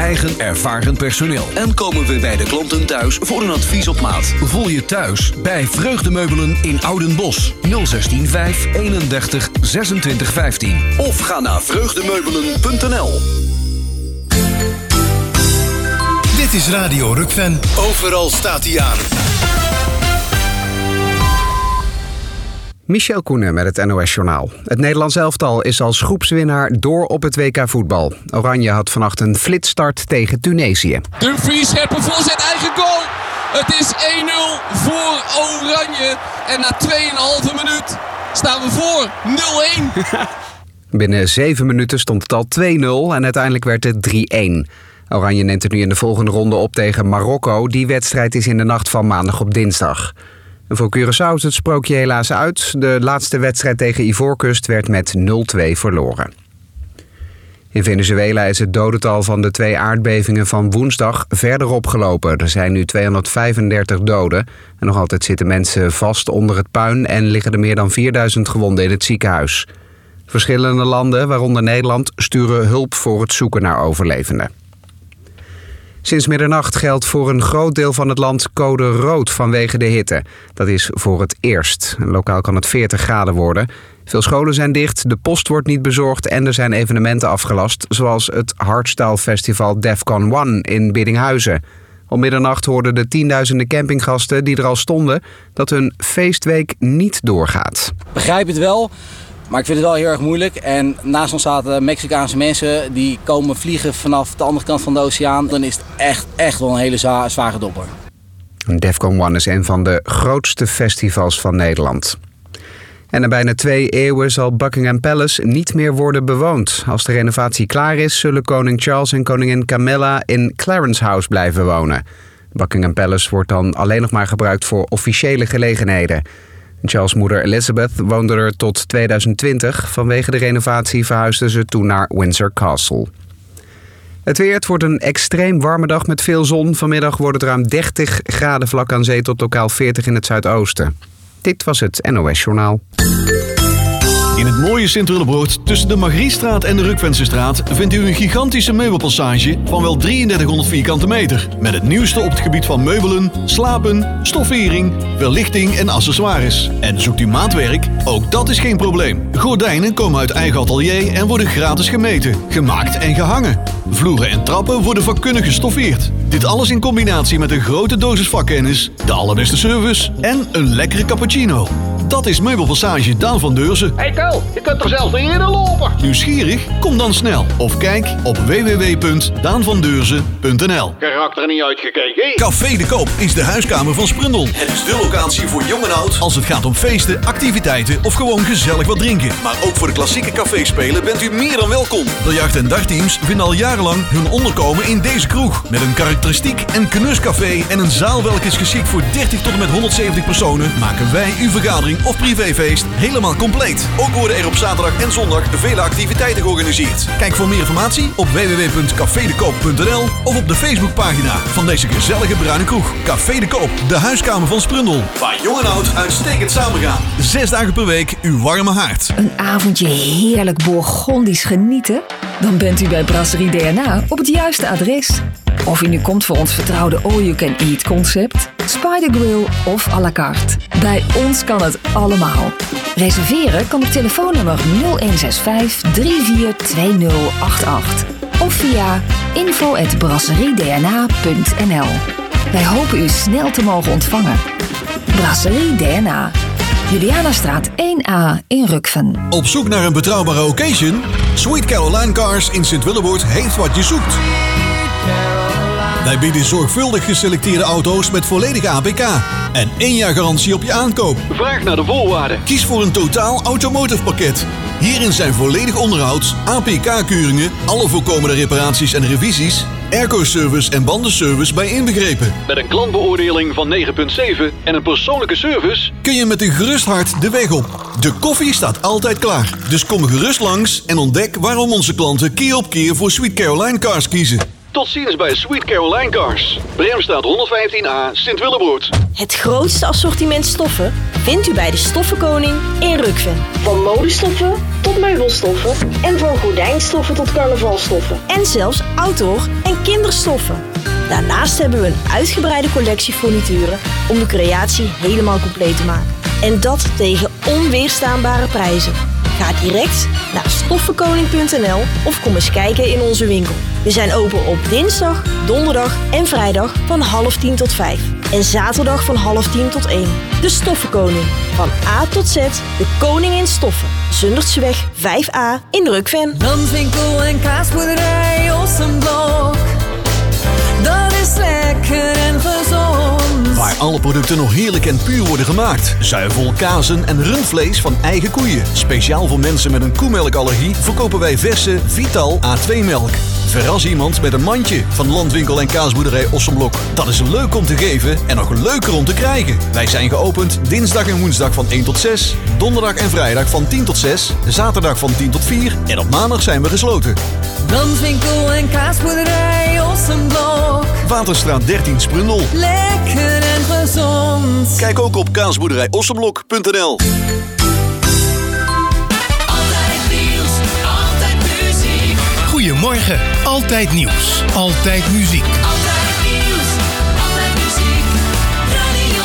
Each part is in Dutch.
eigen ervaren personeel. En komen we bij de klanten thuis voor een advies op maat. Voel je thuis bij Vreugdemeubelen in Oudenbosch. 016 31 26 15. Of ga naar vreugdemeubelen.nl. Dit is Radio Rukven. Overal staat hij aan. Michel Koenen met het NOS-journaal. Het Nederlands elftal is als groepswinnaar door op het WK voetbal. Oranje had vannacht een flitsstart tegen Tunesië. Dumfries, scherpe voorzet, eigen goal. Het is 1-0 voor Oranje. En na 2,5 minuut staan we voor 0-1. Binnen 7 minuten stond het al 2-0 en uiteindelijk werd het 3-1. Oranje neemt het nu in de volgende ronde op tegen Marokko. Die wedstrijd is in de nacht van maandag op dinsdag. En voor Curaçao is het sprookje helaas uit. De laatste wedstrijd tegen Ivoorkust werd met 0-2 verloren. In Venezuela is het dodental van de 2 aardbevingen van woensdag verder opgelopen. Er zijn nu 235 doden. En nog altijd zitten mensen vast onder het puin en liggen er meer dan 4000 gewonden in het ziekenhuis. Verschillende landen, waaronder Nederland, sturen hulp voor het zoeken naar overlevenden. Sinds middernacht geldt voor een groot deel van het land code rood vanwege de hitte. Dat is voor het eerst. Lokaal kan het 40 graden worden. Veel scholen zijn dicht, de post wordt niet bezorgd en er zijn evenementen afgelast, zoals het Hardstyle Festival Defcon 1 in Biddinghuizen. Om middernacht hoorden de tienduizenden campinggasten die er al stonden dat hun feestweek niet doorgaat. Begrijp het wel. Maar ik vind het wel heel erg moeilijk. En naast ons zaten Mexicaanse mensen die komen vliegen vanaf de andere kant van de oceaan. Dan is het echt wel een hele zware dopper. Defcon 1 is een van de grootste festivals van Nederland. En na bijna 2 eeuwen zal Buckingham Palace niet meer worden bewoond. Als de renovatie klaar is, zullen koning Charles en koningin Camilla in Clarence House blijven wonen. Buckingham Palace wordt dan alleen nog maar gebruikt voor officiële gelegenheden. Charles' moeder Elizabeth woonde er tot 2020. Vanwege de renovatie verhuisde ze toen naar Windsor Castle. Het weer, het wordt een extreem warme dag met veel zon. Vanmiddag wordt het ruim 30 graden vlak aan zee tot lokaal 40 in het zuidoosten. Dit was het NOS Journaal. In het mooie Sint-Willebroord, tussen de Margriestraat en de Rukvensestraat, vindt u een gigantische meubelpassage van wel 3300 vierkante meter. Met het nieuwste op het gebied van meubelen, slapen, stoffering, verlichting en accessoires. En zoekt u maatwerk? Ook dat is geen probleem. Gordijnen komen uit eigen atelier en worden gratis gemeten, gemaakt en gehangen. Vloeren en trappen worden vakkundig gestoffeerd. Dit alles in combinatie met een grote dosis vakkennis, de allerbeste service en een lekkere cappuccino. Dat is Meubelpassage Daan van Deurzen. Hey Tel, je kunt er zelf niet eerder lopen. Nieuwsgierig? Kom dan snel. Of kijk op www.daanvandeurzen.nl. Karakter niet uitgekeken. Café de Koop is de huiskamer van Sprundel. Het is de locatie voor jong en oud als het gaat om feesten, activiteiten of gewoon gezellig wat drinken. Maar ook voor de klassieke caféspelen bent u meer dan welkom. De jacht- en dagteams vinden al jarenlang hun onderkomen in deze kroeg. Met een karakteristiek en knuscafé en een zaal welke is geschikt voor 30 tot en met 170 personen, maken wij uw vergadering of privéfeest helemaal compleet. Ook worden er op zaterdag en zondag vele activiteiten georganiseerd. Kijk voor meer informatie op www.cafedekoop.nl of op de Facebookpagina van deze gezellige bruine kroeg. Café de Koop, de huiskamer van Sprundel. Waar jong en oud uitstekend samengaan. 6 dagen per week uw warme haard. Een avondje heerlijk Bourgondisch genieten? Dan bent u bij Brasserie DNA op het juiste adres. Of u nu komt voor ons vertrouwde all-you-can-eat concept, Spider Grill of à la carte. Bij ons kan het allemaal. Reserveren kan op telefoonnummer 0165 342088 of via info@brasseriedna.nl. Wij hopen u snel te mogen ontvangen. Brasserie DNA. Julianastraat 1A in Rukven. Op zoek naar een betrouwbare occasion? Sweet Caroline Cars in Sint-Willebroord heeft wat je zoekt. Wij bieden zorgvuldig geselecteerde auto's met volledige APK en 1 jaar garantie op je aankoop. Vraag naar de voorwaarden. Kies voor een totaal automotive pakket. Hierin zijn volledig onderhoud, APK-keuringen, alle voorkomende reparaties en revisies, airco-service en bandenservice bij inbegrepen. Met een klantbeoordeling van 9,7 en een persoonlijke service kun je met een gerust hart de weg op. De koffie staat altijd klaar. Dus kom gerust langs en ontdek waarom onze klanten keer op keer voor Sweet Caroline Cars kiezen. Tot ziens bij Sweet Caroline Cars. Bremstraat 115A, Sint-Willebroord. Het grootste assortiment stoffen vindt u bij de Stoffenkoning in Rukven. Van modestoffen tot meubelstoffen en van gordijnstoffen tot carnavalstoffen. En zelfs outdoor- en kinderstoffen. Daarnaast hebben we een uitgebreide collectie furnituren om de creatie helemaal compleet te maken. En dat tegen onweerstaanbare prijzen. Ga direct naar stoffenkoning.nl of kom eens kijken in onze winkel. We zijn open op dinsdag, donderdag en vrijdag van 9:30 tot 5. En zaterdag van 9:30 tot 1. De Stoffenkoning. Van A tot Z, de koning in stoffen. Zundertseweg 5A in Rukven. Landwinkel en kaasboerderij Ossenblok. Dat is lekker en gezond. Waar alle producten nog heerlijk en puur worden gemaakt. Zuivel, kazen en rundvlees van eigen koeien. Speciaal voor mensen met een koemelkallergie verkopen wij verse Vital A2-melk. Verras iemand met een mandje van Landwinkel en kaasboerderij Ossenblok. Dat is leuk om te geven en nog leuker om te krijgen. Wij zijn geopend dinsdag en woensdag van 1 tot 6. Donderdag en vrijdag van 10 tot 6. Zaterdag van 10 tot 4. En op maandag zijn we gesloten. Landwinkel en kaasboerderij Ossenblok. Waterstraat 13 Sprundel. Lekker en gezond. Kijk ook op kaasboerderijossenblok.nl. Goedemorgen, altijd nieuws, altijd muziek. Altijd nieuws, altijd muziek. Radio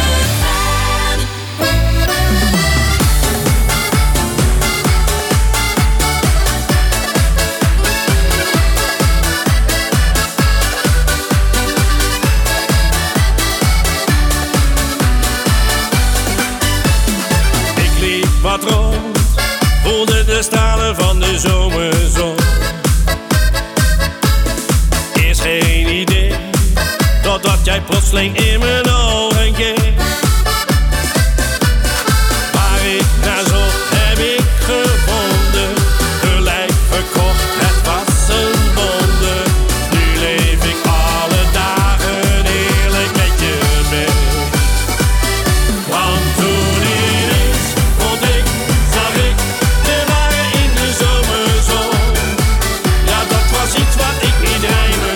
Ik liep wat rond, voelde de stralen van de zomerzon. Geen idee, totdat jij plotseling in mijn ogen keek. Waar ik naar zocht, heb ik gevonden. Gelijk verkocht, het was een wonder. Nu leef ik alle dagen eerlijk met je mee. Want toen ineens vond ik, zag ik de ware in de zomerzon. Ja, dat was iets wat ik niet rijmen.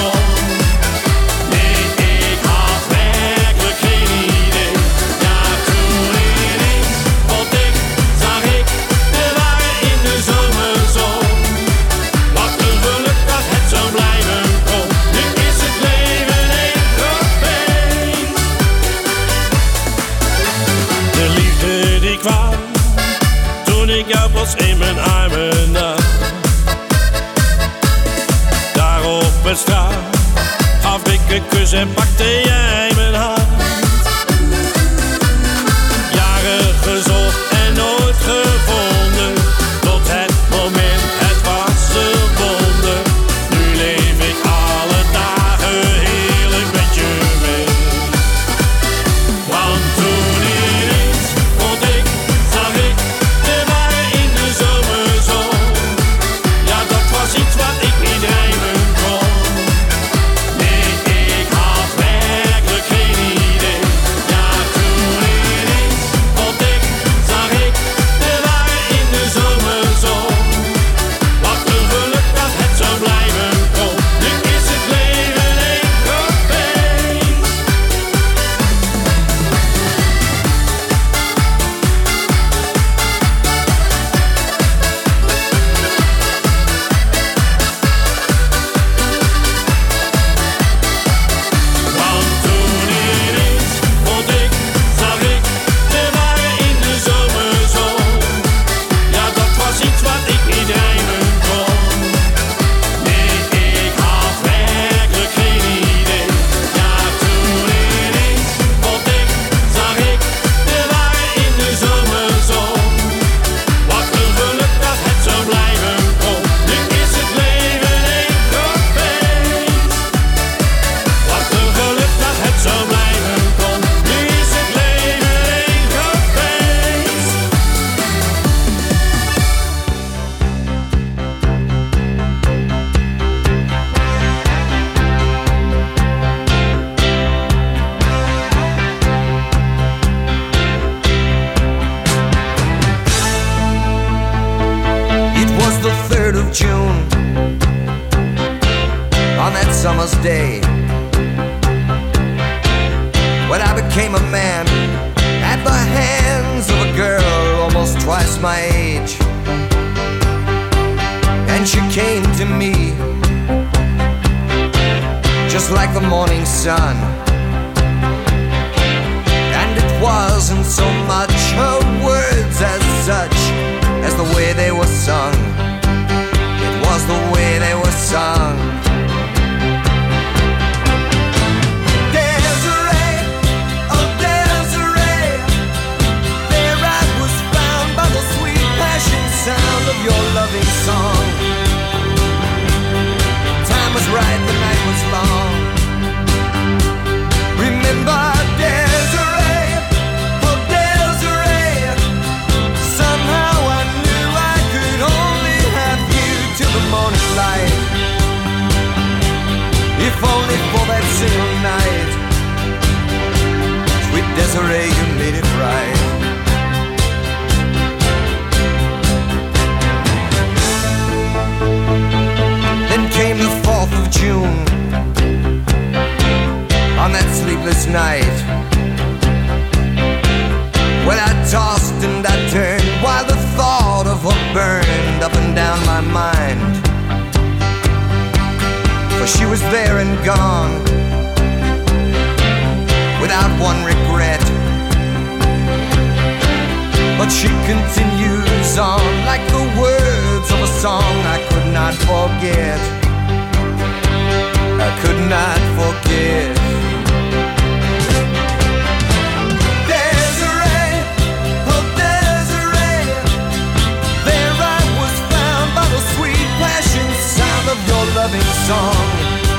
In mijn armen nam. Daar op het straat gaf ik een kus en pakte jij mijn hand. Jaren gezocht en nooit gevonden, tot het moment, het was een wonder. Nu leef ik alle dagen heerlijk met je mee. Want toen ineens vond ik, zag ik de ware in de zomerzon. Ja, dat was iets wat ik niet rijmen kon. Nee, ik had werkelijk geen idee. Ja, toen ineens vond ik, zag ik de ware in de zomerzon. Wat een geluk dat het zo blijven kon. Nu is het leven een groot feest. Want toen ineens vond ik, zag ik de ware in de zomerzon. Ja, dat was iets wat ik niet rijmen kon. Nee, ik had werkelijk geen idee. Ja, toen ineens vond ik, zag ik de ware in de zomerzon. Wat een geluk dat het zo blijven kon. Nu is het leven een groot feest. Wat een geluk dat het zo blijven kon. Nu is het leven een groot feest. It was the 3rd of June, on that summer's day, when I became a man at the hands of a girl almost twice my age. And she came to me just like the morning sun. And it wasn't so much her words as such as the way they were sung. It was the way they were sung. Desiree, oh Desiree, there I was found by the sweet passion sound of your loving song. Time was right, the night was long. Remember Desiree, oh Desiree, somehow I knew I could only have you till the morning light. If only for that single night. Sweet Desiree, you made it right. Then came the 4th of June. On that sleepless night, when I tossed and I turned, while the thought of her burned up and down my mind. For she was there and gone, without one regret. But she continues on like the words of a song I could not forget. I could not forget. Desiree, oh Desiree, there I was found by the sweet passion sound of your loving song.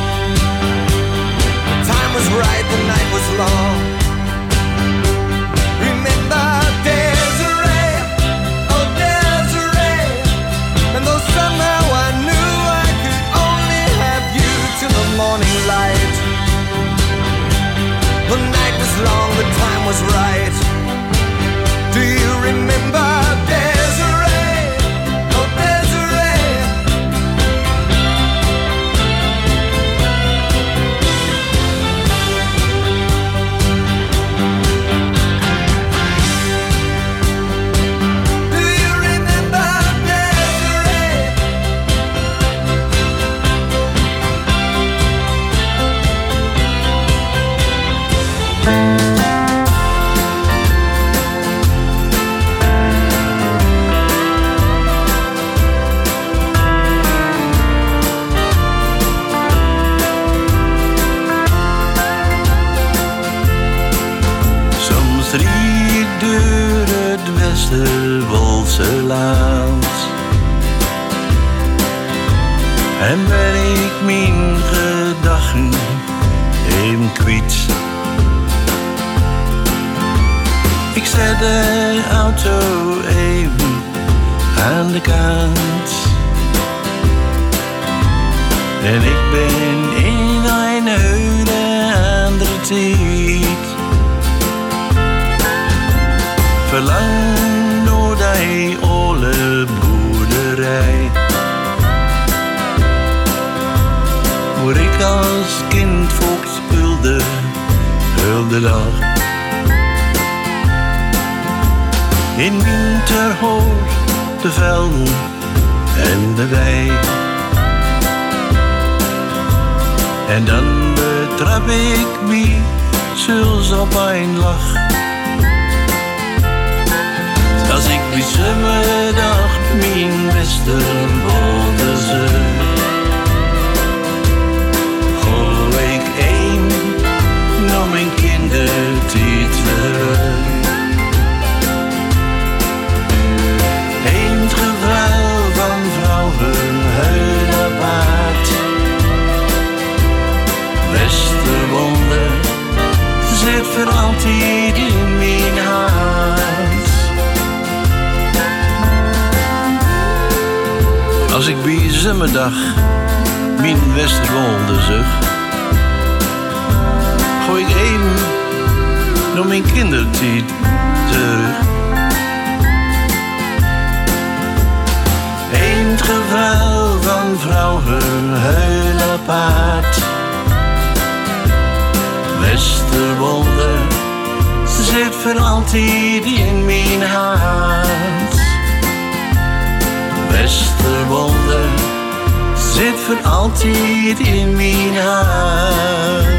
Time was right, the night was long. Remember Desiree, oh Desiree, and though somehow I knew I could only have you till the morning light. The night was long, the time was right. Do you remember Desiree, oh Desiree? Do you remember Desiree? Soms rie ik door het Westerwoldse land en ben ik mijn gedachten even kwijt. Ik zet de auto even aan de kant en ik ben in een hele andere tijd. Verlang door die oude boerderij, waar ik als kind volk speelde, heel de dag. In winter hoor de velden en de wei, en dan betrap ik me zelfs op een lach. Als ik bij zomerdag mijn Westerwolde zeur, gooi ik een naar mijn kindertijd terug. Een geval van vrouwen heel apart. Westerwolde zit voor altijd in mijn hart. Als ik bij zomerdag mijn Westerwolde zucht, gooi ik even naar mijn kindertijd terug. Een geval van vrouwen heel apart. Westerwolde zit voor altijd in mijn hart. Westerwolde zit voor altijd in mijn hart.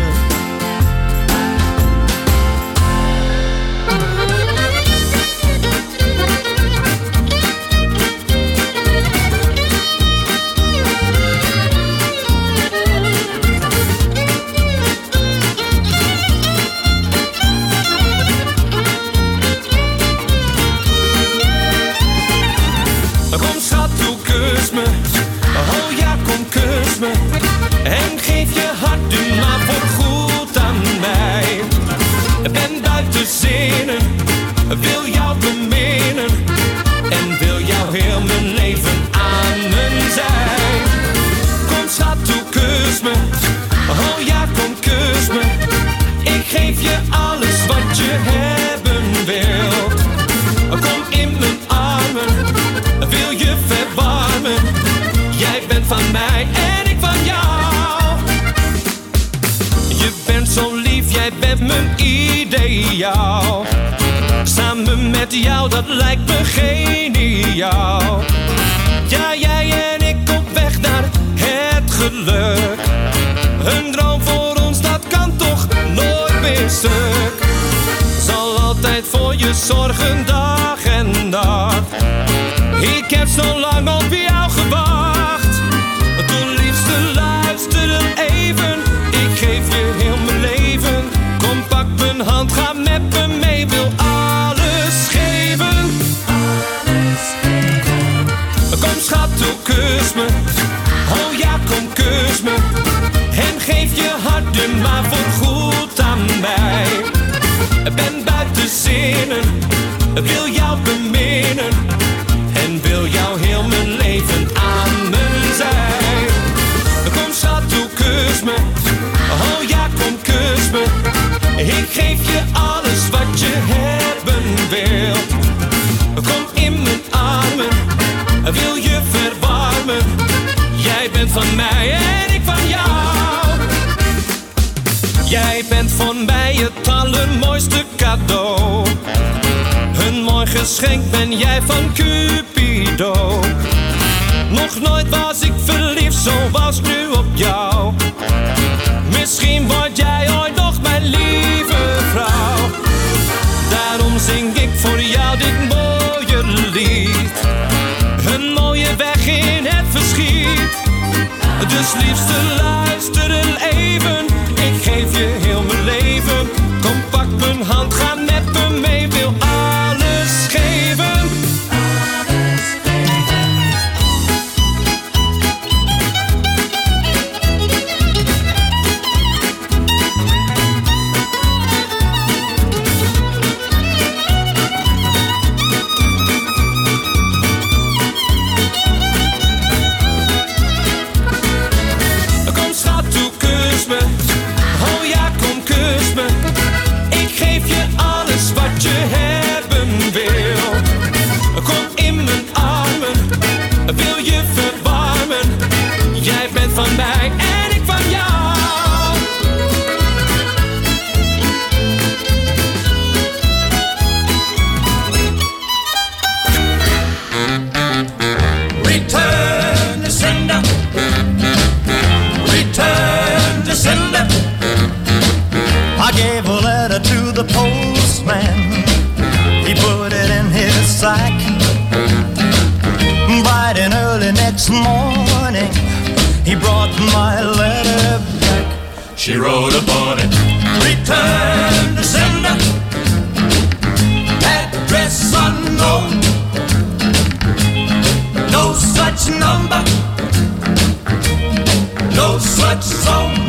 En geef je hart nu maar voor goed aan mij. Ben buiten zinnen, wil jou beminnen. En wil jou heel mijn leven aan mijn zij. Kom schat toe, kus me. Oh ja, kom kus me. Ik geef je alles wat je hebben wilt. Kom in mijn armen, wil je verwarmen. Jij bent van mij en ik van jou. Je bent zo lief, jij bent mijn ideaal. Samen met jou, dat lijkt me geniaal. Ja, jij en ik op weg naar het geluk. Een droom voor ons, dat kan toch nooit meer stuk. Zal altijd voor je zorgen, dag en dag. Ik heb zo lang op jou gewacht. Doe liefste, luister even. Ik geef je heel mijn leven. Kom, pak mijn hand, ga met me mee. Wil alles geven. Kom schat, toe, kus me. Oh ja, kom, kus me. En geef je hart nu maar voor goed aan mij. Ben buiten zinnen, wil jou beminnen. En wil jou heel mijn leven aan mijn zij. Kom schat, toe, kus me. Oh ja, kom, kus me. Ik geef je alles wat je hebben wilt. Kom in mijn armen, wil je verwarmen. Jij bent van mij en ik van jou. Jij bent voor mij het allermooiste cadeau. Een mooi geschenk ben jij van Cupido. Nog nooit was ik verliefd zoals nu op jou. Misschien word jij ooit nog mijn lieve vrouw. Daarom zing ik voor jou dit mooie lied. Een mooie weg in het verschiet. Dus liefste luister even. Ik geef je heel mijn leven. Kom, pak mijn hand, ga met me mee. Wil alles geven. Kom schat, toe, kus me. Oh ja, kom, kus me. Ik geef je alles wat je hebben wil. Kom in mijn armen, wil je verwarmen. Jij bent van mij en ik van jou. Return to sender. Return to sender. I gave a letter to the postman. He put it in his sack. Bright and early next morning, he brought my letter back. She wrote upon it. Return to sender. Address unknown. No such number. No such zone.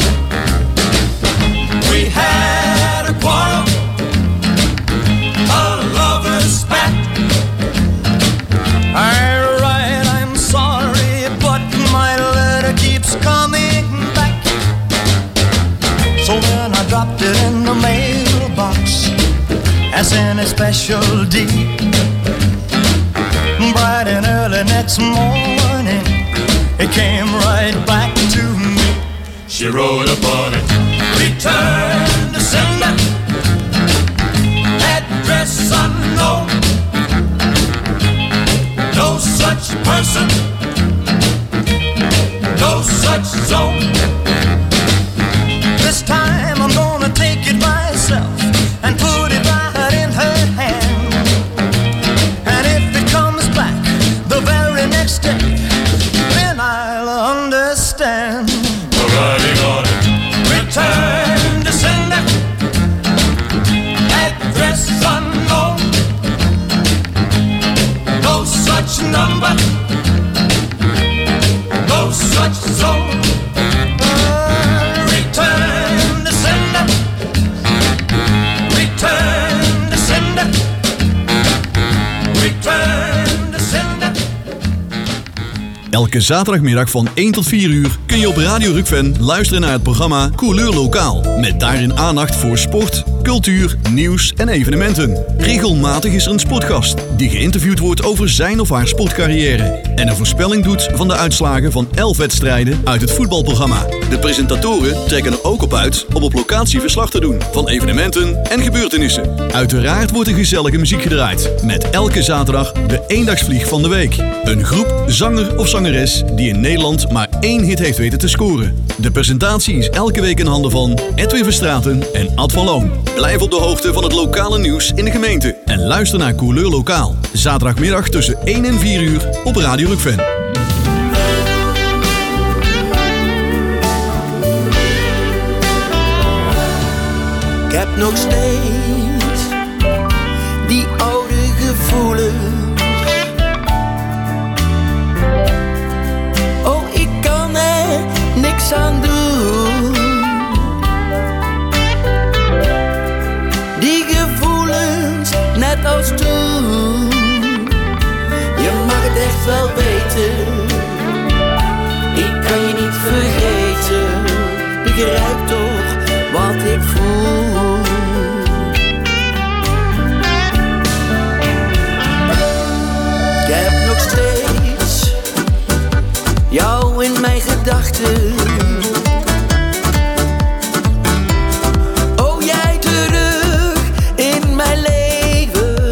We had a quarrel, a lover's spat. Alright, I'm sorry, but my letter keeps coming back. So then I dropped it in the mailbox as in a special deed. Bright and early next morning, it came right back to me. She wrote upon it. Return to sender. person. No such zone. This time I'm gonna take it myself and put it right in her hand. And if it comes back the very next day, then I'll understand. Alrighty, got it. Return to sender, address unknown. No such number. No such zone. Return to sender, return to sender, return to sender. Elke zaterdagmiddag van 1 tot 4 uur kun je op Radio Rukven luisteren naar het programma Couleur Lokaal. Met daarin aandacht voor sport, cultuur, nieuws en evenementen. Regelmatig is er een sportgast die geïnterviewd wordt over zijn of haar sportcarrière. En een voorspelling doet van de uitslagen van 11 wedstrijden uit het voetbalprogramma. De presentatoren trekken er ook op uit om op locatie verslag te doen van evenementen en gebeurtenissen. Uiteraard wordt er gezellige muziek gedraaid. Met elke zaterdag de eendagsvlieg van de week. Een groep, zanger of zangeres die in Nederland maar 1 hit heeft weten te scoren. De presentatie is elke week in handen van Edwin Verstraeten en Ad van Loon. Blijf op de hoogte van het lokale nieuws in de gemeente. En luister naar Couleur Lokaal. Zaterdagmiddag tussen 1 en 4 uur op Radio Rukven. Ik heb nog steeds die oude gevoelens. Oh, ik kan er niks aan doen. Die gevoelens, net als toen. Je mag het echt wel weten. Ik kan je niet vergeten. Begrijp toch wat ik voel. Ik heb nog steeds jou in mijn gedachten. Oh, jij terug in mijn leven.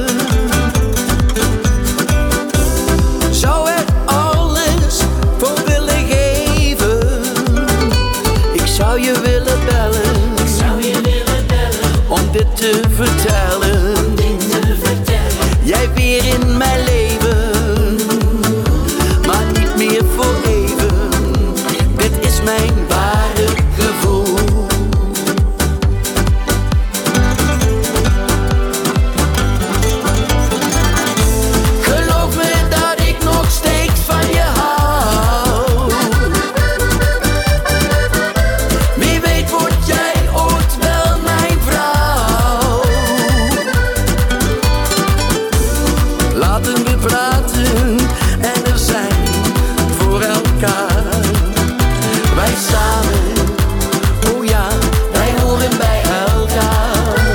Zou er alles voor willen geven. Ik zou je willen bellen. Om dit te vertellen. Jij weer in mijn leven, maar niet meer voor even. Dit is mijn ware gevoel. Geloof me dat ik nog steeds van je hou. Wie weet word jij ooit wel mijn vrouw. Laten we praten en er zijn voor elkaar. Wij samen, oh ja, wij horen bij elkaar.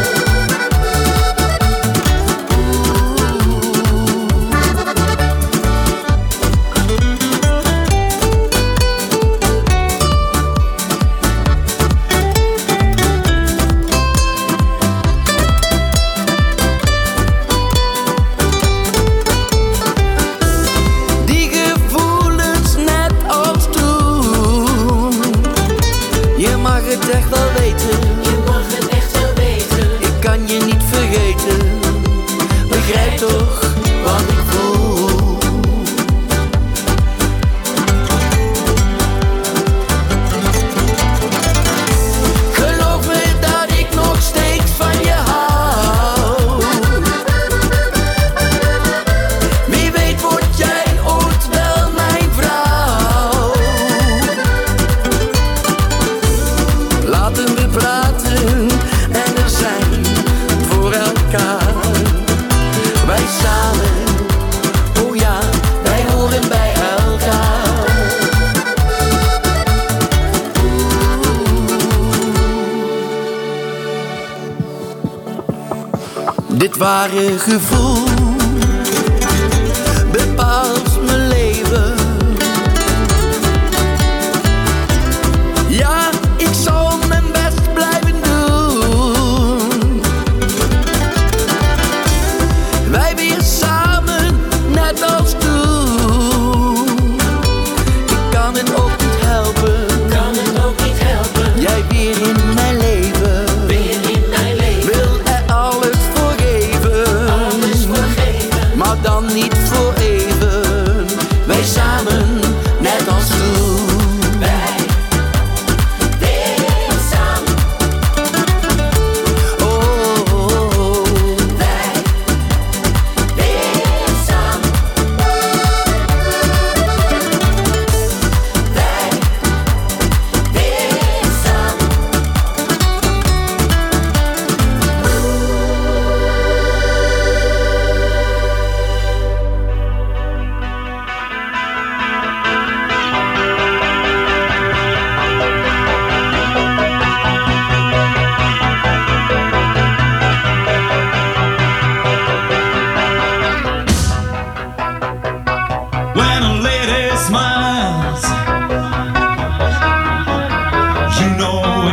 Die gevoelens net als toen. Je mag het echt wel weten. Je mag het echt wel weten. Ik kan je niet vergeten. Begrijp toch wat ik voel. Geloof me dat ik nog steeds van je hou. Wie weet word jij ooit wel mijn vrouw. Laten we praten en er zijn voor elkaar. Wij samen, oh ja, wij horen bij elkaar. Dit ware gevoel bepaalt mijn leven. Ja, ik zal mijn best blijven doen. Wij weer samen, net als toen.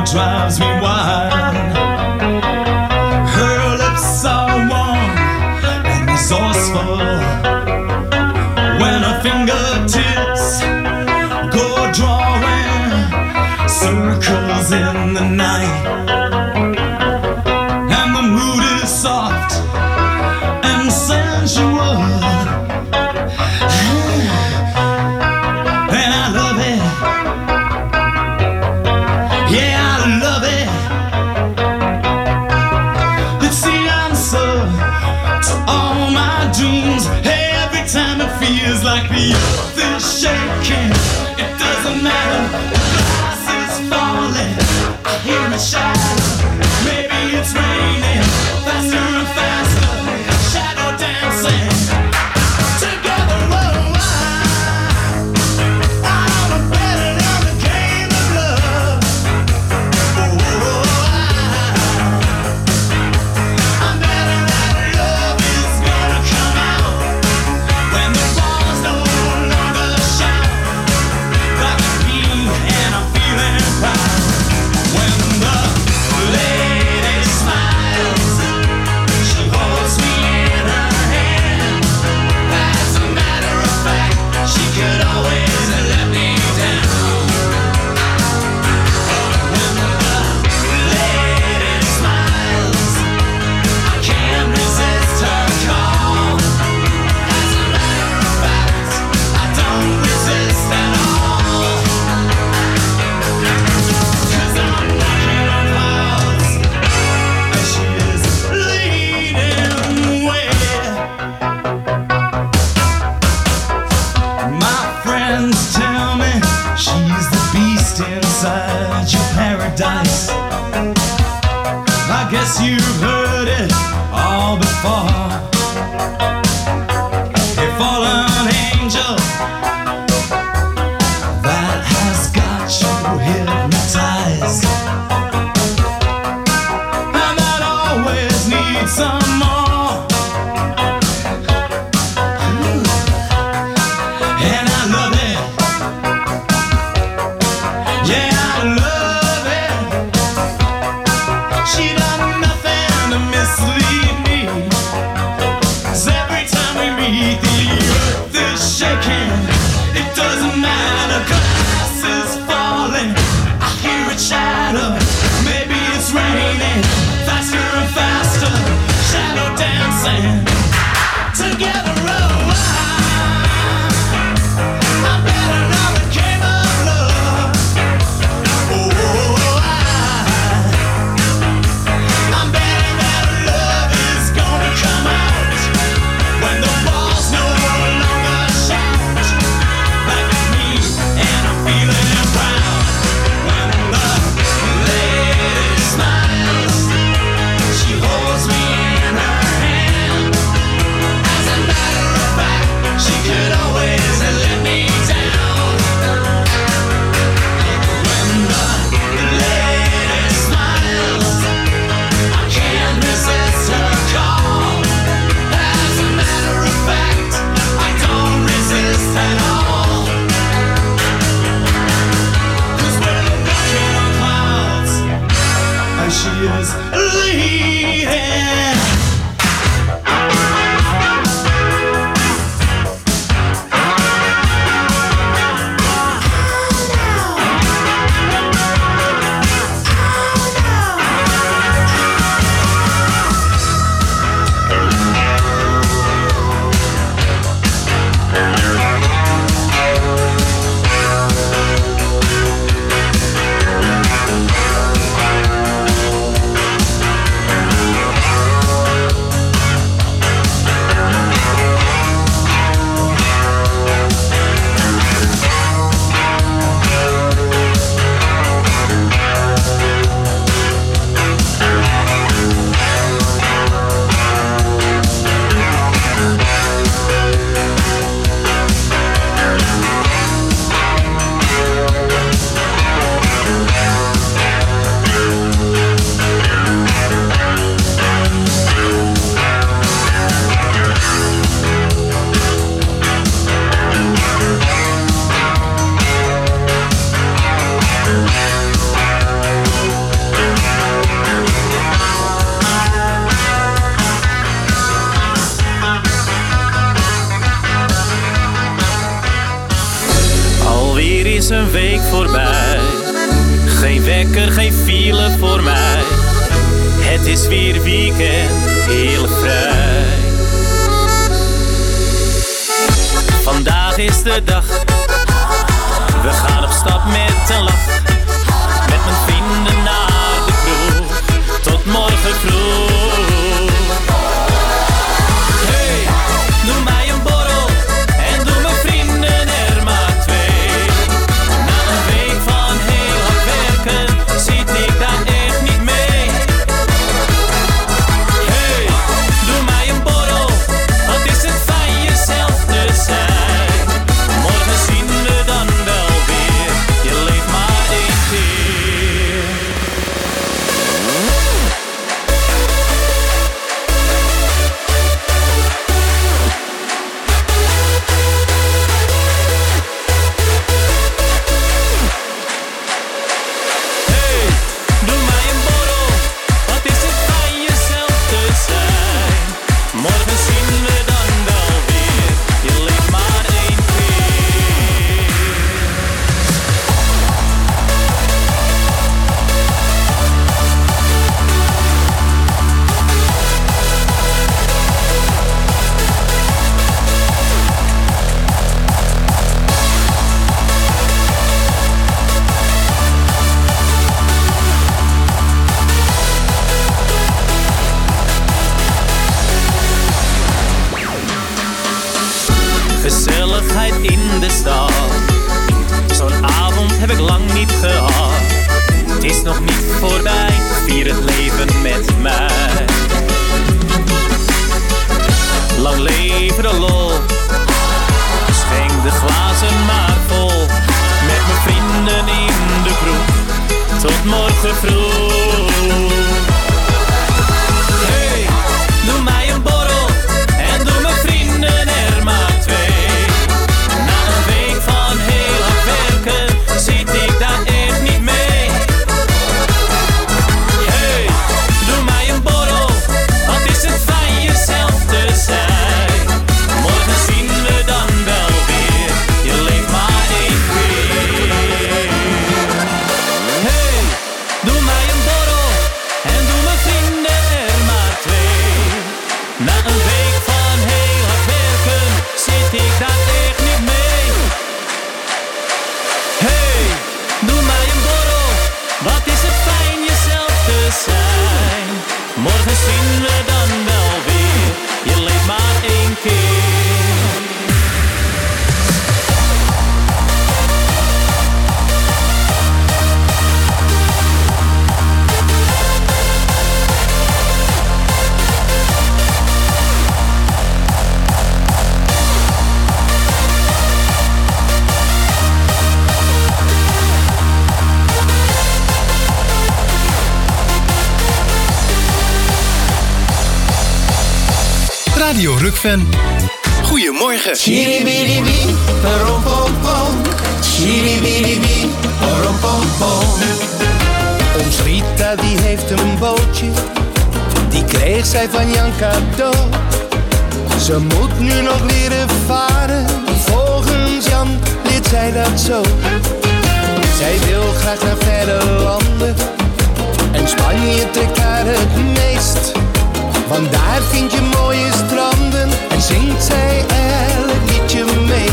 drives me wild. Her lips are warm and resourceful. When her fingertips go drawing circles in the night, and the mood is soft and sensual. And I love it. Yeah, I love it. It's the answer to all my dreams. Every time it feels like the earth is shaking, it doesn't matter. The glass is falling. I hear it shatter. Maybe it's raining faster and faster. Shadow dancing together. Oh, I'm a better than the game of love. I'm better than love is gonna come out when the walls no longer shout. Got me and I'm feeling proud. When the lady smiles, she holds me in her hand. As a matter of fact, she could always let me down. When the lady smiles, I can't resist her call. As a matter of fact, I don't resist at all. 'Cause I'm walking on clouds, and she is leading the way. My friends tell me she's the beast inside your paradise. I guess you've heard it all before. A fallen angel that has got you hypnotized, and that always needs some more. And I love it. Yeah, I love it. She done nothing to mislead me. 'Cause every time we meet, the earth is shaking. It doesn't matter, glass is falling. I hear it shatter. Maybe it's raining faster and faster. Shadow dancing together. Oh, I'm better than the game of love. Oh, I'm better than love is gonna come out when the walls no longer shout. Back at me and I'm feeling proud. When the lady smiles, she holds me in her hand. As a matter of fact, she could always let me down. When the lady smiles, I can't resist her call. As a matter of fact, I don't resist at all. 'Cause we're walking on clouds, and she is leading. voorbij. Geen wekker, geen file voor mij. Het is weer weekend, heel vrij. Vandaag is de dag. We gaan op stap met een lach. Met mijn vrienden naar de kroeg. Tot morgen vroeg. Hey, doe mij een borrel. En doe mijn vrienden er maar 2. Na een week van heel hard werken zit ik daar echt niet mee. Hey, doe mij een borrel. Wat is het fijn jezelf te zijn. Morgen zien we dan wel weer. Je leeft maar één keer. Hey, doe mij een borrel. Wat is het fijn jezelf te zijn. Morgen zien we dan wel weer. Je leeft maar één keer. Gezelligheid in de stad. Zo'n avond heb ik lang niet gehad. Het is nog niet voorbij, vier het leven met mij. Lang leven de lol. Schenk de glazen maar vol. Met mijn vrienden in de kroeg. Tot morgen vroeg. Hey, doe mij een borrel. En doe mijn vrienden er maar 2. Na een week van heel hard werken zit ik daar echt niet mee. Hey, doe mij een borrel. Wat is het fijn jezelf te zijn. Morgen zien we dan wel weer. Je leeft maar één keer. Hey, doe mij een borrel. En doe mijn vrienden er maar 2. Na een week van heel hard werken zit ik daar echt niet mee. Hey, doe mij een borrel. Wat is het fijn jezelf te zijn. Morgen zien we dan wel weer. Je leeft maar één keer. Radio Rukven. Goedemorgen. Chiribiribi, parompom, chiribiribi, parompom. Ons Rita die heeft een bootje, die kreeg zij van Jan cadeau. Ze moet nu nog leren varen, volgens Jan leert zij dat zo. Zij wil graag naar verre landen, en Spanje trekt haar het meest. Want daar vind je mooie stranden en zingt zij elk liedje mee.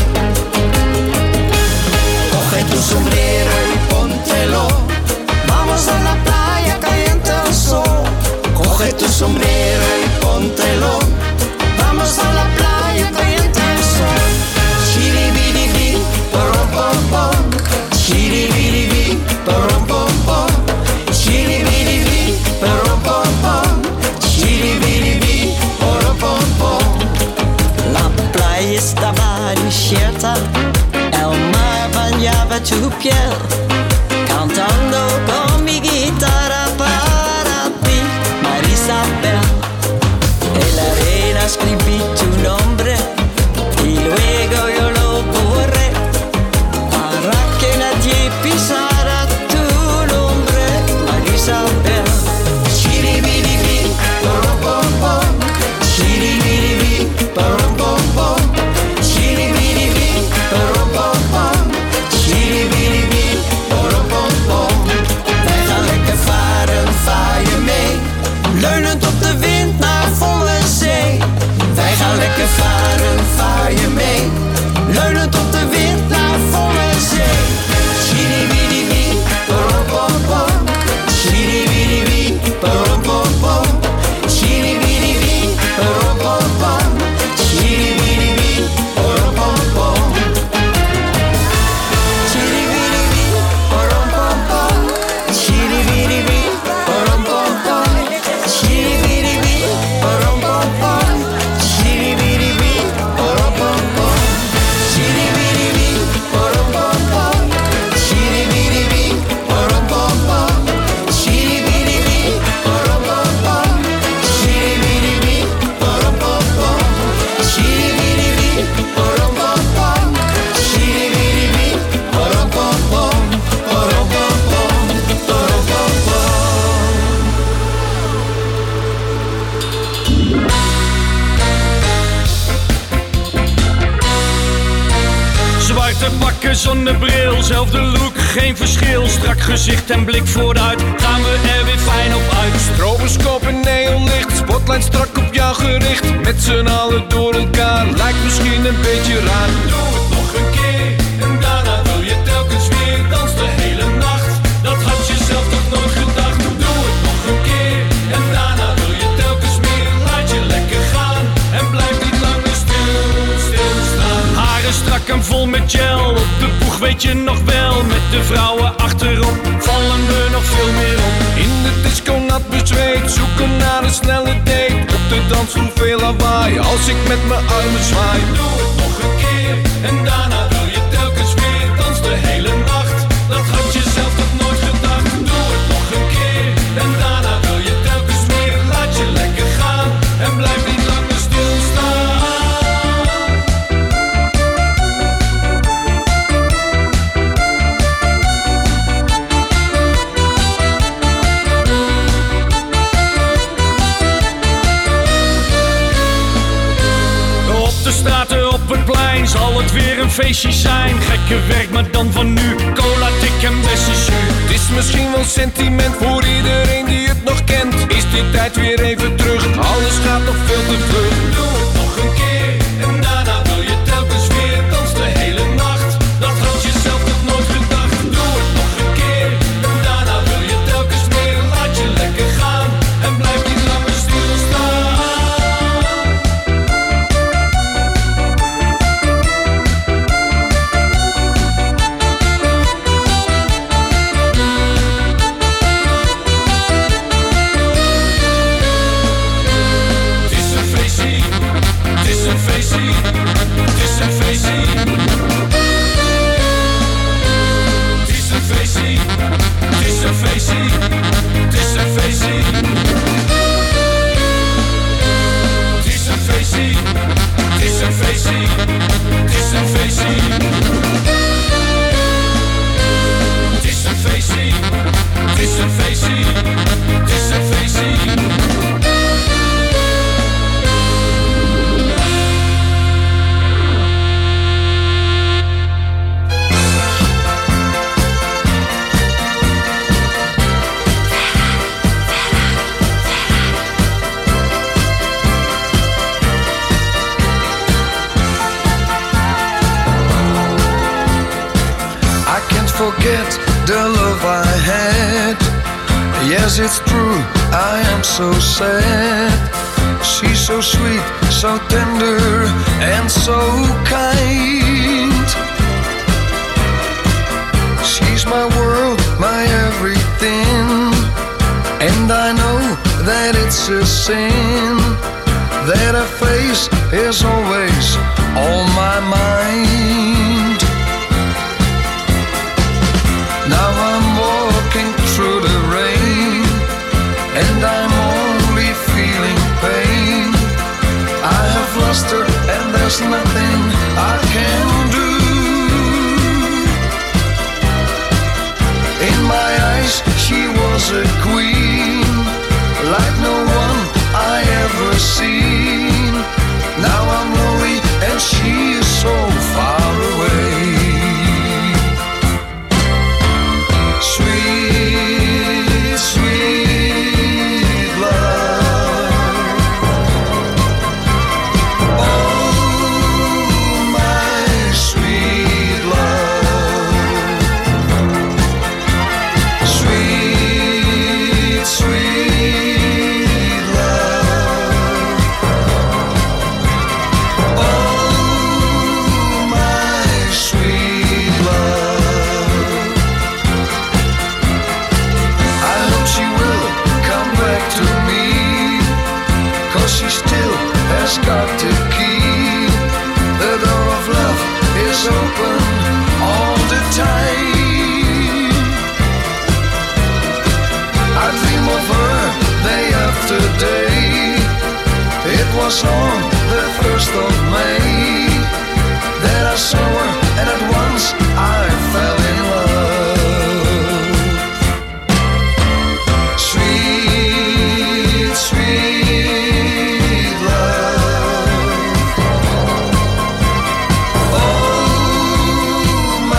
Coge tu sombrero y póntelo. Vamos a la playa caliente el sol. Coge tu sombrero y póntelo. Vamos a la playa caliente el sol. Chiribiribi, parompom, chiribiribi, parompom, chiribiribi, parompom, chiribiribi, parompom. La playa estaba desierta, el mar bañaba tu piel, cantando con mi guitarra para ti, Marisabel. En la arena escribí tu nombre y luego yo lo borré para que nadie pisara tu nombre, Marisabel. Chiribiribi, parompom, chiribiribi, parompom, chiribiribi, parompom, chiribiribi, pakken zonder bril, zelfde look, geen verschil. Strak gezicht en blik vooruit, gaan we er weer fijn op uit. Stroboscoop en neonlicht, spotlight strak op jou gericht. Met z'n allen door elkaar, lijkt misschien een beetje raar. Doe het nog een keer, en daarna wil je telkens weer. Dans de hele nacht, dat had je zelf toch nooit gedacht. Doe het nog een keer, en daarna wil je telkens meer. Laat je lekker gaan, en blijf niet langer stilstaan. Haren strak en vol met gel, op de boeg weet je nog wel. Met de vrouwen achterop, vallen we nog veel meer op. In de disco nat bezweet, zoeken naar een snelle date. Op de dansvloer veel lawaai, als ik met mijn armen zwaai. Doe het nog een keer, en daarna wil je telkens weer. Dans de hele nacht, dat had je zelf toch nooit gedacht. Doe het nog een keer, en daarna wil je telkens meer. Laat je lekker gaan, en blijf niet langer stilstaan. De straten op het plein zal het weer een feestje zijn. Gekke werk, maar dan van nu. Cola, tik en bessen jus. Het is misschien wel sentiment voor iedereen die het nog kent. Is die tijd weer even terug, alles gaat nog veel te vlug. Doe het nog een keer, en daarna wil je telkens weer. Dans de hele nacht, dat had je zelf toch nooit gedacht. Doe het nog een keer, en daarna wil je telkens meer. Laat je lekker gaan, en blijf niet langer stilstaan. Forget the love I had. Yes, it's true, I am so sad. She's so sweet, so tender, and so kind. She's my world, my everything. And I know that it's a sin, that her face is always on my mind. Now I'm walking through the rain, and I'm only feeling pain. I have lost her, and there's nothing I can do. In my eyes, she was a queen, like no one I ever seen. Now I'm lonely, and she is so far away. Sweet, sweet love. Oh, my sweet love. Sweet, sweet love. Oh, my sweet love. I hope she will come back to me, 'cause she still has got the key. The door of love is open all the time. I dream of her day after day. It was on the 1st of May that I saw her, and at once I fell in love. Sweet, sweet love. Oh,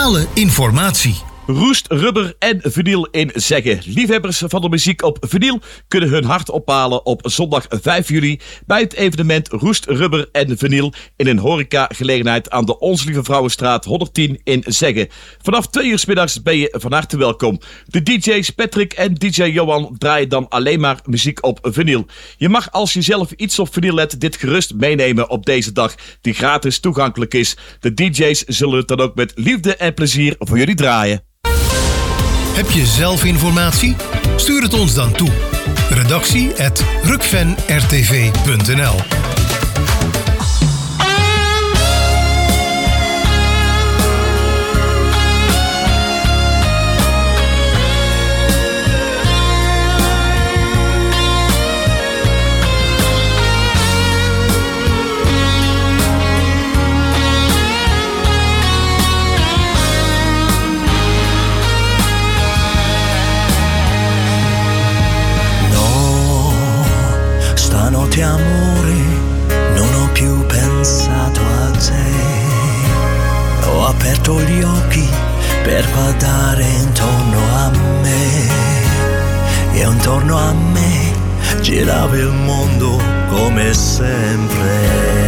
Lokale informatie. Roest, rubber en vinyl in Zegge. Liefhebbers van de muziek op vinyl kunnen hun hart ophalen op zondag 5 juli bij het evenement Roest, rubber en vinyl in een horecagelegenheid aan de Ons Lieve Vrouwenstraat 110 in Zegge. Vanaf 2 uur 's middags ben je van harte welkom. De DJ's Patrick en DJ Johan draaien dan alleen maar muziek op vinyl. Je mag als je zelf iets op vinyl let dit gerust meenemen op deze dag die gratis toegankelijk is. De DJ's zullen het dan ook met liefde en plezier voor jullie draaien. Heb je zelf informatie? Stuur het ons dan toe. Redactie@rukvenrtv.nl. Stanotte amore, non ho più pensato a te. Ho aperto gli occhi per guardare intorno a me. E intorno a me girava il mondo come sempre.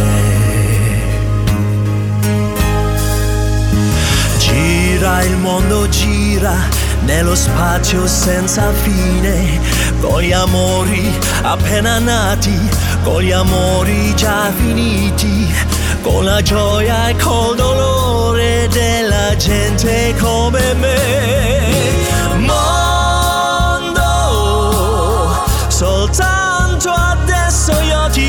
Gira il mondo, gira nello spazio senza fine, con gli amori appena nati, con gli amori già finiti, con la gioia e col dolore della gente come me. Mondo, soltanto adesso io ti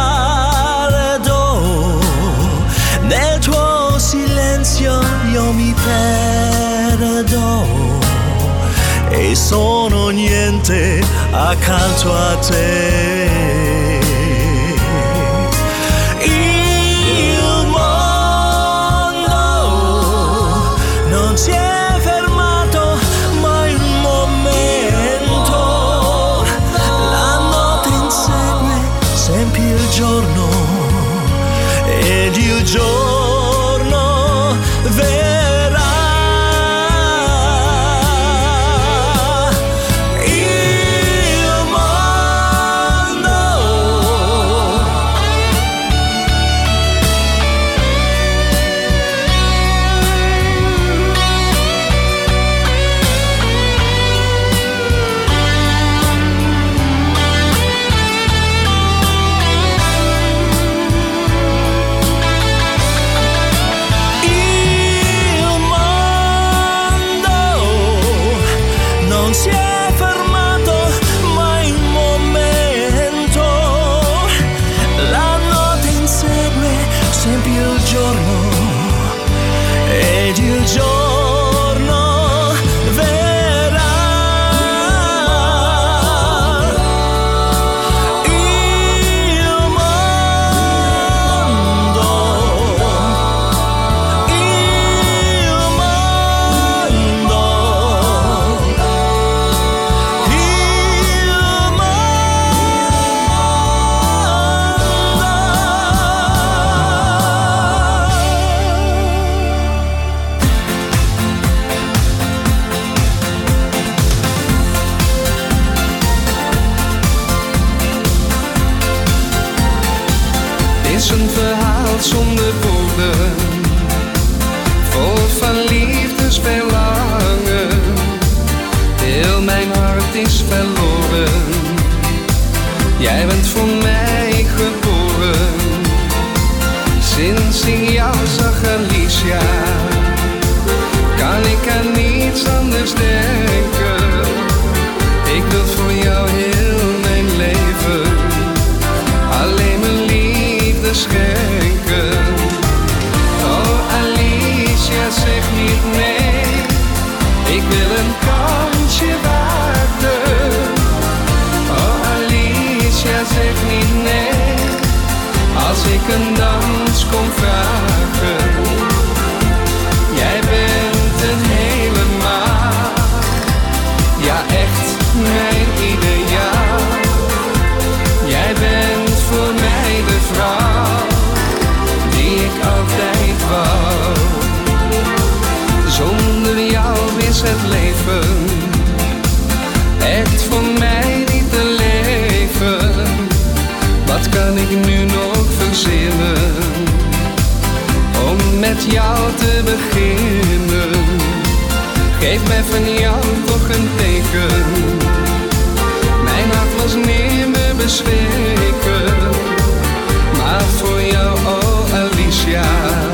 guardo, nel tuo silenzio io mi perdo. E sono niente accanto a te. Il mondo non si è fermato mai un momento. La notte insegue sempre il giorno ed il giorno verrà. is een verhaal zonder woorden, vol van liefdesverlangen. Heel mijn hart is verloren, jij bent voor mij geboren. Sinds ik jou zag, Alicia, kan ik aan niets anders denken. Ik wil voor jou heel mijn leven alleen mijn liefde schenken. Oh Alicia, zeg niet nee, ik wil een kansje wagen. Oh Alicia, zeg niet nee, als ik een dans kom vragen. Jij bent het helemaal. het leven echt voor mij niet te leven. Wat kan ik nu nog verzinnen om met jou te beginnen? Geef mij van jou toch een teken. Mijn hart was niet meer bezweken, maar voor jou, oh Alicia,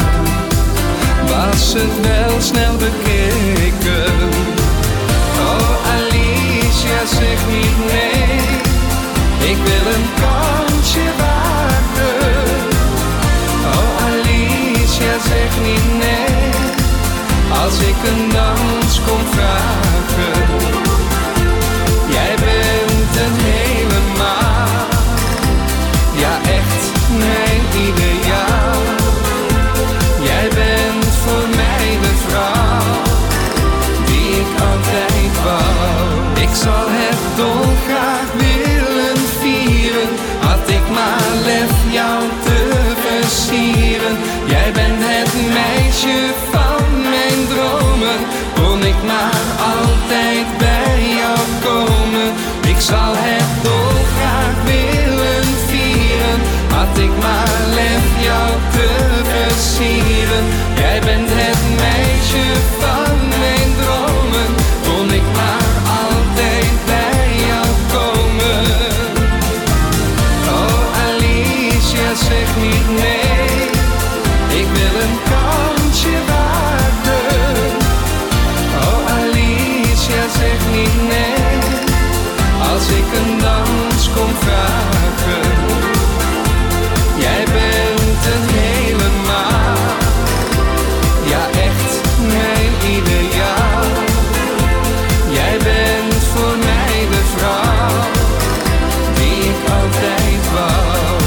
was het wel snel bekeken. Oh Alicia, zeg niet nee, ik wil een kansje wagen. Oh Alicia, zeg niet nee, als ik een dans kom vragen. Jij bent het helemaal, ja echt mijn ideaal. Jij bent voor mij de vrouw die ik altijd wou. Ik zal het dolgraag willen vieren, had ik maar lef jou te versieren. Jij bent het meisje van mijn dromen, kon ik maar altijd bij jou komen. Ik zal het dolgraag willen vieren, had ik maar lef jou te versieren. Jij bent het meisje van mijn dromen, kon ik maar altijd bij jou komen. Oh Alicia, zeg niet nee, ik wil een kansje wagen. Oh Alicia, zeg niet nee, als ik een dans kom vragen. Jij bent het helemaal, ja echt mijn ideaal. Jij bent voor mij de vrouw die ik altijd wou.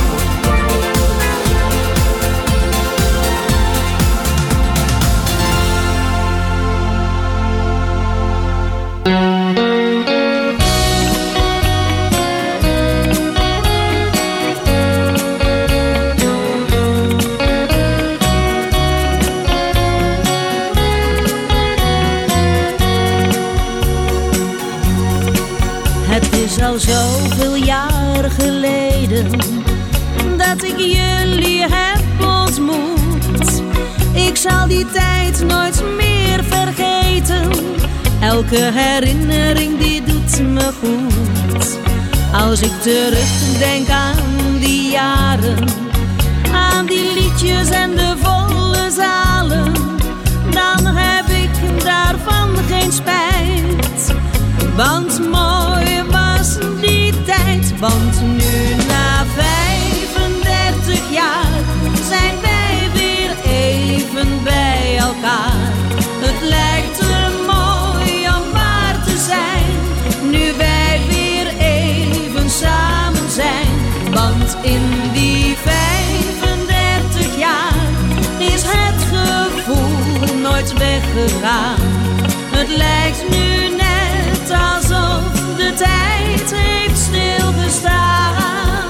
Het is al zoveel jaar geleden dat ik jullie heb ontmoet. Ik zal die tijd nooit meer vergeten. Elke herinnering die doet me goed. Als ik terugdenk aan die jaren, aan die liedjes en de volle zalen, dan heb ik daarvan geen spijt. Want mooi was die tijd, want nu na 35 jaar zijn wij weer even bij elkaar. Het lijkt er mooi om waar te zijn, nu wij weer even samen zijn. Want in die 35 jaar is het gevoel nooit weggegaan. Het lijkt nu net alsof de tijd heeft stilgestaan.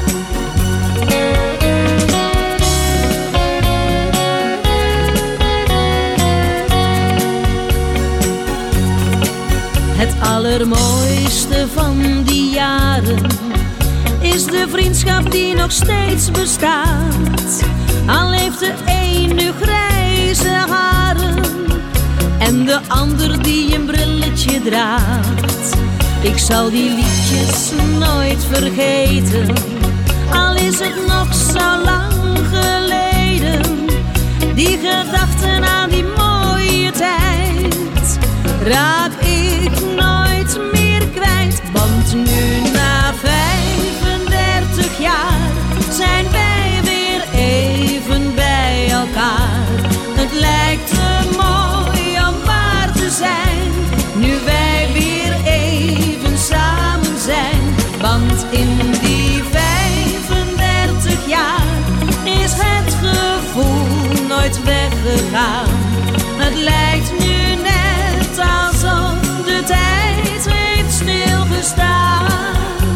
Het allermooiste van die jaren is de vriendschap die nog steeds bestaat. Al heeft de een nu grijze haren en de ander die een brilletje draagt. Ik zal die liedjes nooit vergeten, al is het nog zo lang geleden. Die gedachten aan die mooie tijd raak ik nooit meer kwijt. Want nu na 35 jaar zijn wij weer even bij elkaar. Het lijkt te mooi om waar te zijn, nu wij weer even samen zijn. Want in die 35 jaar is het gevoel nooit weggegaan. Het lijkt nu net alsof de tijd heeft stilgestaan.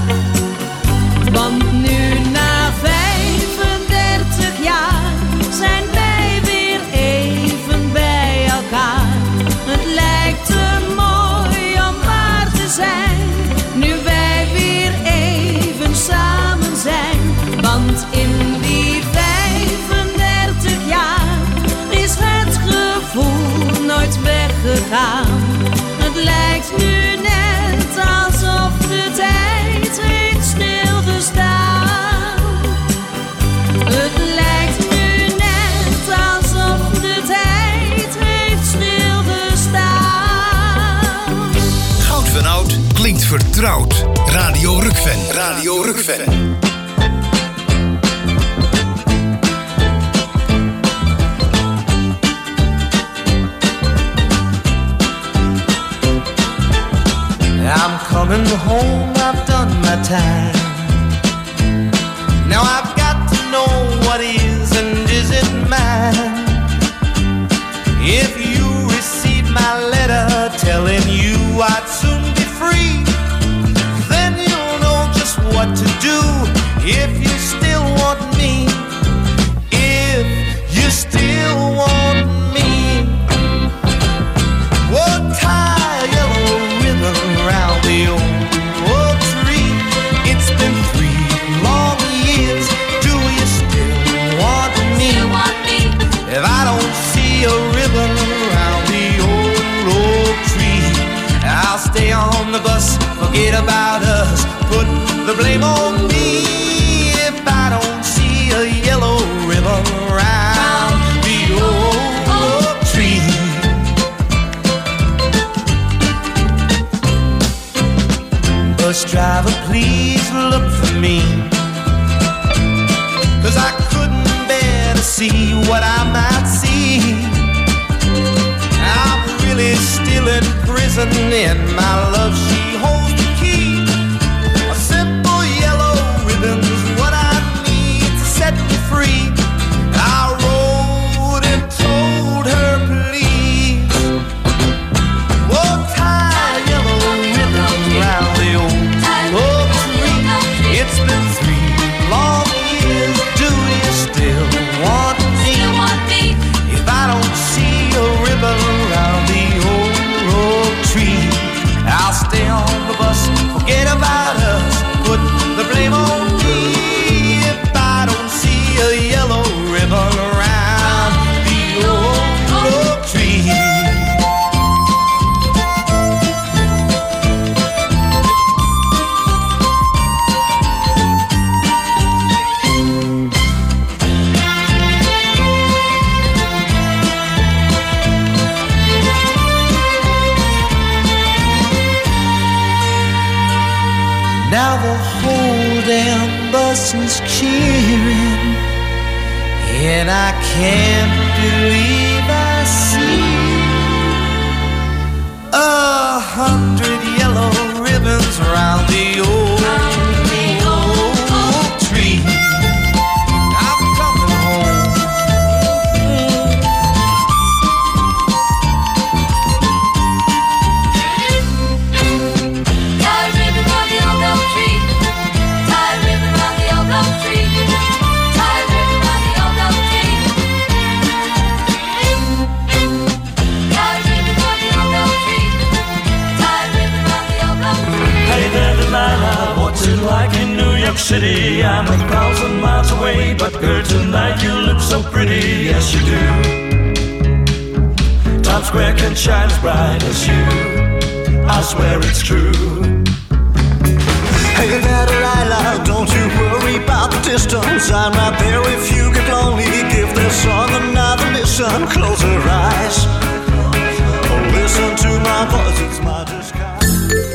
Want nu na 35 jaar zijn wij weer even bij elkaar. Het lijkt Oud klinkt vertrouwd. Radio Rukven. Radio Rukven. I'm coming home, I've done my time. Now I've got to know what is and isn't mine. If you receive my letter telling you I'd soon be free, then you'll know just what to do if you still want me. If you still want me. Oh, tie a yellow ribbon around the old tree. It's been 3 long years. Do you still want me? If I don't see a ribbon around the old tree, I'll stay on the bus, forget about us, put the blame on me. If I don't see a yellow ribbon around the old tree. Bus driver, please look for me, 'cause I couldn't bear to see what I might see. I'm really still in prison and my love, she holds the key. A simple yellow ribbon's what I need to set me free. I wrote and told her, please, oh, tie a yellow ribbon round the old tree. It's been 3 long years. Do you still want me? If I don't see a ribbon around the old tree, I'll stay on the bus, forget about us, put the blame on me. If I don't see a yellow ribbon around the old tree. Now the whole damn bus is cheering, and I can't believe I see 100 yellow ribbons around the old tree. I'm coming home. Tie a ribbon round the old oak tree. Tie a ribbon round the old oak tree. Tie a ribbon round the old oak tree. Tie a ribbon round the old oak tree. Tie a ribbon round the old oak tree. Hey there, Delilah, what's it like in New York City? I'm 1,000 miles away, but girl, tonight you look so pretty, yes you do. Times Square can shine as bright as you, I swear it's true. Hey there, Delilah, don't you worry about the distance. I'm right there if you get lonely. Give this song another listen. Close your eyes. Oh, listen to my voice, it's my disguise.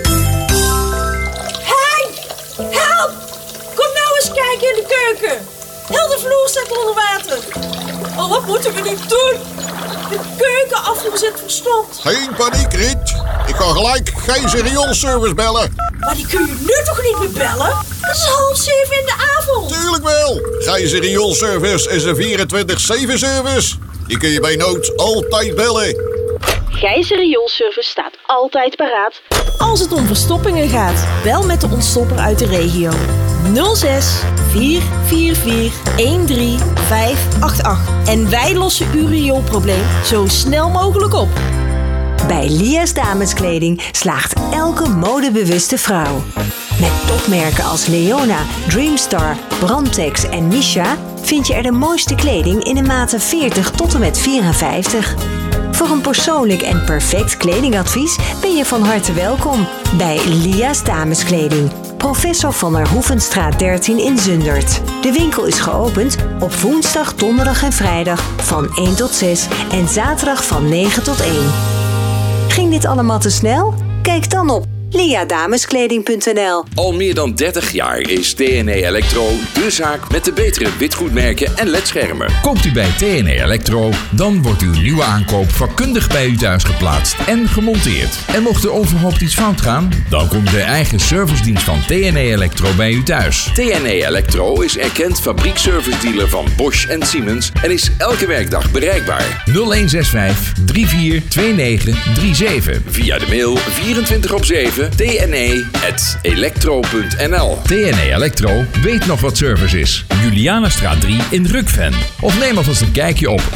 Hey! Help! Kom nou eens kijken in de keuken. Heel de vloer staat onder water. Oh, wat moeten we nu doen? De keukenafvoer verstopt. Geen paniek, Riet. Ik kan gelijk geen rioolservice bellen. Maar die kun je nu toch niet meer bellen? Het is 6:30 in de avond. Tuurlijk wel. Gijzer Rioolservice is een 24/7 service. Die kun je bij nood altijd bellen. Gijzer Rioolservice staat altijd paraat. Als het om verstoppingen gaat, bel met de ontstopper uit de regio. 06 444 13588. En wij lossen uw rioolprobleem zo snel mogelijk op. Bij Lia's Dameskleding slaagt elke modebewuste vrouw. Met topmerken als Leona, Dreamstar, Brandtex en Misha vind je er de mooiste kleding in de maten 40 tot en met 54. Voor een persoonlijk en perfect kledingadvies ben je van harte welkom bij Lia's Dameskleding. Professor van der Hoevenstraat 13 in Zundert. De winkel is geopend op woensdag, donderdag en vrijdag van 1 tot 6 en zaterdag van 9 tot 1. Ging dit allemaal te snel? Kijk dan op liadameskleding.nl. Al meer dan 30 jaar is TNE Electro de zaak met de betere witgoedmerken en ledschermen. Koopt u bij TNE Electro, dan wordt uw nieuwe aankoop vakkundig bij u thuis geplaatst en gemonteerd. En mocht er onverhoopt iets fout gaan, dan komt de eigen servicedienst van TNE Electro bij u thuis. TNE Electro is erkend fabriekservice-dealer van Bosch en Siemens en is elke werkdag bereikbaar. 0165 342937. Via de mail 24/7 tne@electro.nl. TNE Electro weet nog wat service is. Julianastraat 3 in Rukven. Of neem alvast een kijkje op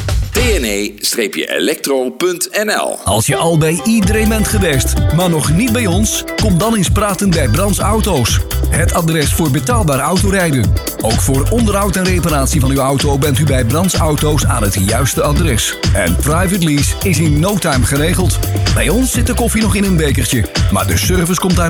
tne-electro.nl. Als je al bij iedereen bent geweest, maar nog niet bij ons, kom dan eens praten bij Brands Auto's. Het adres voor betaalbaar autorijden. Ook voor onderhoud en reparatie van uw auto bent u bij Brands Auto's aan het juiste adres. En private lease is in no time geregeld. Bij ons zit de koffie nog in een bekertje, maar de service komt daar